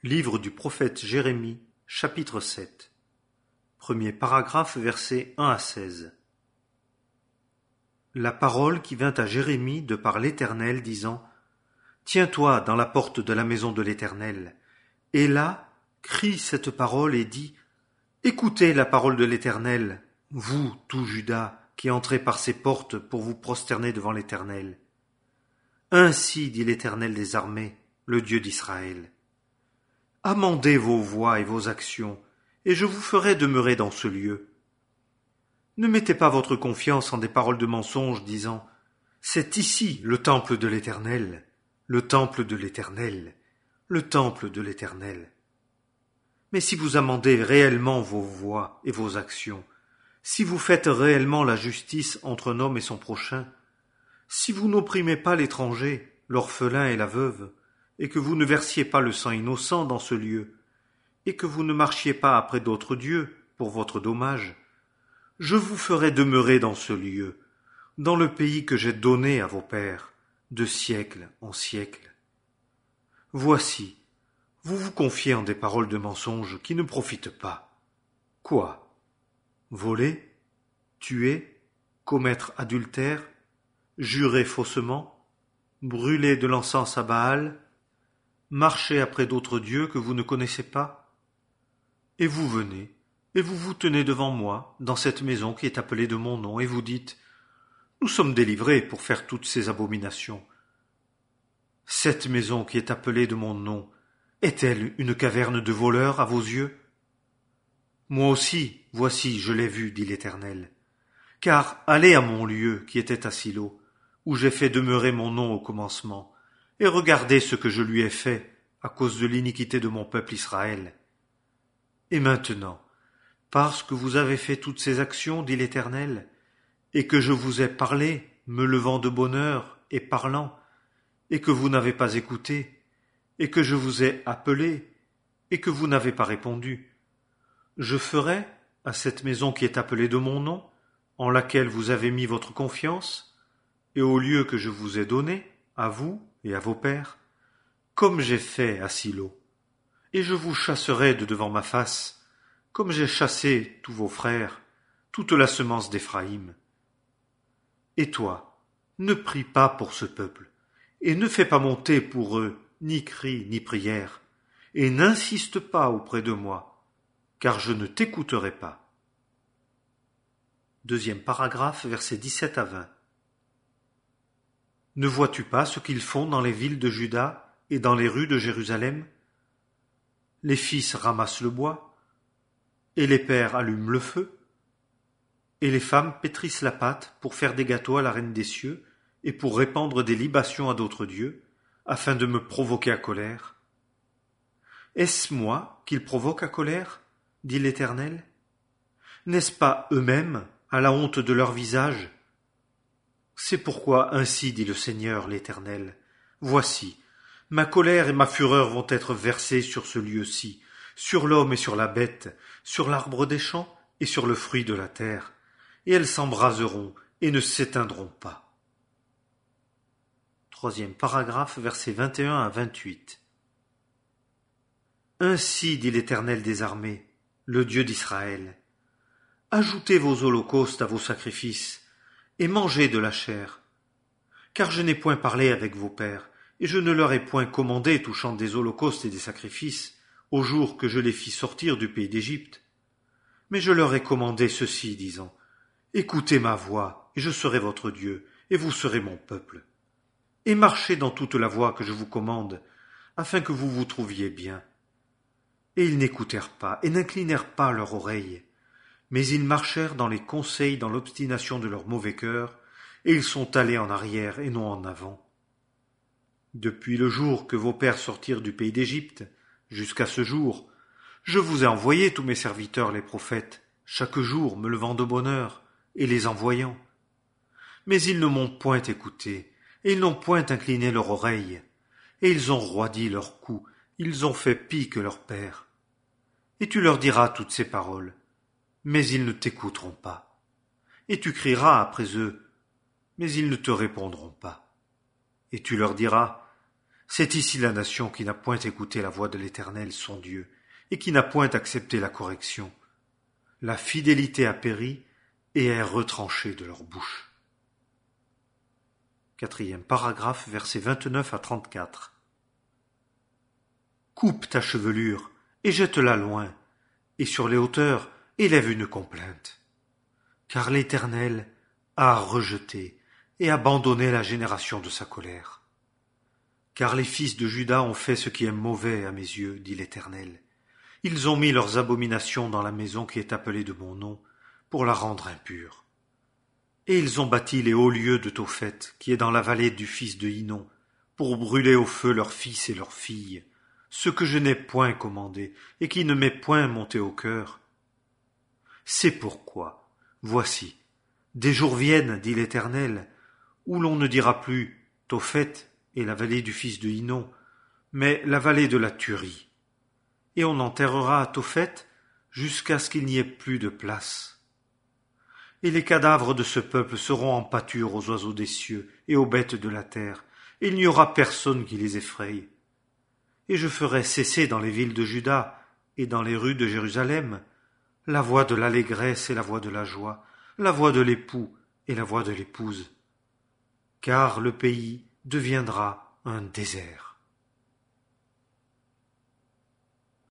Livre du prophète Jérémie, chapitre 7. Premier paragraphe, versets 1 à 16. La parole qui vint à Jérémie de par l'Éternel, disant : Tiens-toi dans la porte de la maison de l'Éternel. Et là, crie cette parole et dis : Écoutez la parole de l'Éternel, vous, tout Juda, qui entrez par ces portes pour vous prosterner devant l'Éternel. Ainsi dit l'Éternel des armées, le Dieu d'Israël. Amendez vos voies et vos actions, et je vous ferai demeurer dans ce lieu. Ne mettez pas votre confiance en des paroles de mensonge, disant : C'est ici le temple de l'Éternel, le temple de l'Éternel, le temple de l'Éternel. Mais si vous amendez réellement vos voies et vos actions, si vous faites réellement la justice entre un homme et son prochain, si vous n'opprimez pas l'étranger, l'orphelin et la veuve, et que vous ne versiez pas le sang innocent dans ce lieu, et que vous ne marchiez pas après d'autres dieux pour votre dommage, je vous ferai demeurer dans ce lieu, dans le pays que j'ai donné à vos pères, de siècle en siècle. Voici, vous vous confiez en des paroles de mensonges qui ne profitent pas. Quoi ? Voler, tuer, commettre adultère, jurer faussement, brûler de l'encens à Baal, marcher après d'autres dieux que vous ne connaissez pas ? Et vous venez, et vous vous tenez devant moi, dans cette maison qui est appelée de mon nom, et vous dites : Nous sommes délivrés pour faire toutes ces abominations. Cette maison qui est appelée de mon nom, est-elle une caverne de voleurs à vos yeux ? Moi aussi, voici, je l'ai vue, dit l'Éternel. Car allez à mon lieu qui était à Silo, où j'ai fait demeurer mon nom au commencement, et regardez ce que je lui ai fait à cause de l'iniquité de mon peuple Israël. Et maintenant, parce que vous avez fait toutes ces actions, dit l'Éternel, et que je vous ai parlé, me levant de bonne heure et parlant, et que vous n'avez pas écouté, et que je vous ai appelé, et que vous n'avez pas répondu, je ferai, à cette maison qui est appelée de mon nom, en laquelle vous avez mis votre confiance, et au lieu que je vous ai donné, à vous et à vos pères, comme j'ai fait à Silo, et je vous chasserai de devant ma face, comme j'ai chassé tous vos frères, toute la semence d'Éphraïm. Et toi, ne prie pas pour ce peuple, et ne fais pas monter pour eux ni cri ni prière, et n'insiste pas auprès de moi, car je ne t'écouterai pas. Deuxième paragraphe, versets 17 à 20. Ne vois-tu pas ce qu'ils font dans les villes de Juda et dans les rues de Jérusalem ? Les fils ramassent le bois, et les pères allument le feu, et les femmes pétrissent la pâte pour faire des gâteaux à la reine des cieux et pour répandre des libations à d'autres dieux, afin de me provoquer à colère. Est-ce moi qu'ils provoquent à colère ? Dit l'Éternel. N'est-ce pas eux-mêmes, à la honte de leur visage ? C'est pourquoi ainsi dit le Seigneur l'Éternel. Voici, ma colère et ma fureur vont être versées sur ce lieu-ci, sur l'homme et sur la bête, sur l'arbre des champs et sur le fruit de la terre, et elles s'embraseront et ne s'éteindront pas. Troisième paragraphe, versets 21 à 28. Ainsi dit l'Éternel des armées, le Dieu d'Israël. Ajoutez vos holocaustes à vos sacrifices, et mangez de la chair. Car je n'ai point parlé avec vos pères, et je ne leur ai point commandé touchant des holocaustes et des sacrifices, au jour que je les fis sortir du pays d'Égypte. Mais je leur ai commandé ceci, disant : Écoutez ma voix, et je serai votre Dieu, et vous serez mon peuple. Et marchez dans toute la voie que je vous commande, afin que vous vous trouviez bien. Et ils n'écoutèrent pas, et n'inclinèrent pas leur oreille. Mais ils marchèrent dans les conseils, dans l'obstination de leur mauvais cœur, et ils sont allés en arrière et non en avant. Depuis le jour que vos pères sortirent du pays d'Égypte, jusqu'à ce jour, je vous ai envoyé tous mes serviteurs les prophètes, chaque jour me levant de bonne heure, et les envoyant. Mais ils ne m'ont point écouté, et ils n'ont point incliné leur oreille, et ils ont roidi leur cou, ils ont fait pis que leurs pères. Et tu leur diras toutes ces paroles, mais ils ne t'écouteront pas. Et tu crieras après eux, mais ils ne te répondront pas. Et tu leur diras : C'est ici la nation qui n'a point écouté la voix de l'Éternel son Dieu, et qui n'a point accepté la correction. La fidélité a péri et est retranchée de leur bouche. 4e paragraphe, versets 29 à 34. Coupe ta chevelure et jette-la loin, et sur les hauteurs élève une complainte. Car l'Éternel a rejeté et abandonné la génération de sa colère. Car les fils de Juda ont fait ce qui est mauvais à mes yeux, dit l'Éternel. Ils ont mis leurs abominations dans la maison qui est appelée de mon nom, pour la rendre impure. Et ils ont bâti les hauts lieux de Tophet, qui est dans la vallée du fils de Hinnom, pour brûler au feu leurs fils et leurs filles, ce que je n'ai point commandé, et qui ne m'est point monté au cœur. C'est pourquoi, voici, des jours viennent, dit l'Éternel, où l'on ne dira plus Tophet et la vallée du fils de Hinnom, mais la vallée de la tuerie. Et on enterrera à Tophet jusqu'à ce qu'il n'y ait plus de place. Et les cadavres de ce peuple seront en pâture aux oiseaux des cieux et aux bêtes de la terre, et il n'y aura personne qui les effraie. Et je ferai cesser dans les villes de Juda et dans les rues de Jérusalem la voix de l'allégresse et la voix de la joie, la voix de l'époux et la voix de l'épouse. Car le pays deviendra un désert.